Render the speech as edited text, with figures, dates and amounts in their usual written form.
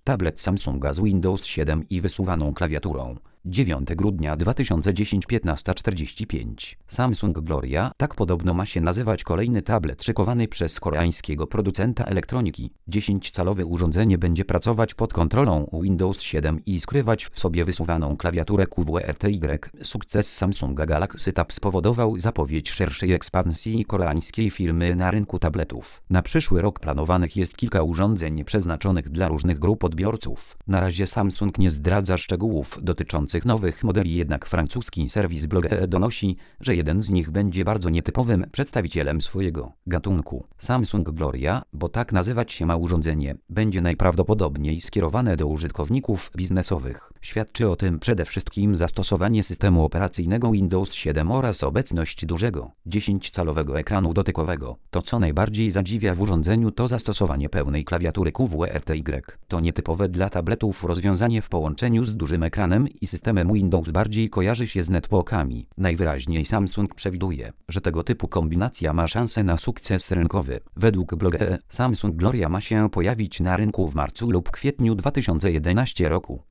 tablet Samsunga z Windows 7 i wysuwaną klawiaturą. 9 grudnia 2010 15:45. Samsung Gloria, tak podobno ma się nazywać kolejny tablet szykowany przez koreańskiego producenta elektroniki. 10-calowe urządzenie będzie pracować pod kontrolą Windows 7 i skrywać w sobie wysuwaną klawiaturę QWERTY. Sukces Samsunga Galaxy Tab spowodował zapowiedź szerszej ekspansji koreańskiej firmy na rynku tabletów. Na przyszły rok planowanych jest kilka urządzeń przeznaczonych dla różnych grup odbiorców. Na razie Samsung nie zdradza szczegółów dotyczących nowych modeli, jednak francuski serwis Bloge donosi, że jeden z nich będzie bardzo nietypowym przedstawicielem swojego gatunku. Samsung Gloria, bo tak nazywać się ma urządzenie, będzie najprawdopodobniej skierowane do użytkowników biznesowych. Świadczy o tym przede wszystkim zastosowanie systemu operacyjnego Windows 7 oraz obecność dużego, 10-calowego ekranu dotykowego. To, co najbardziej zadziwia w urządzeniu, to zastosowanie pełnej klawiatury QWERTY. To nietypowe dla tabletów rozwiązanie w połączeniu z dużym ekranem i systemem Windows bardziej kojarzy się z netbookami. Najwyraźniej Samsung przewiduje, że tego typu kombinacja ma szansę na sukces rynkowy. Według Bloge Samsung Gloria ma się pojawić na rynku w marcu lub kwietniu 2011 roku.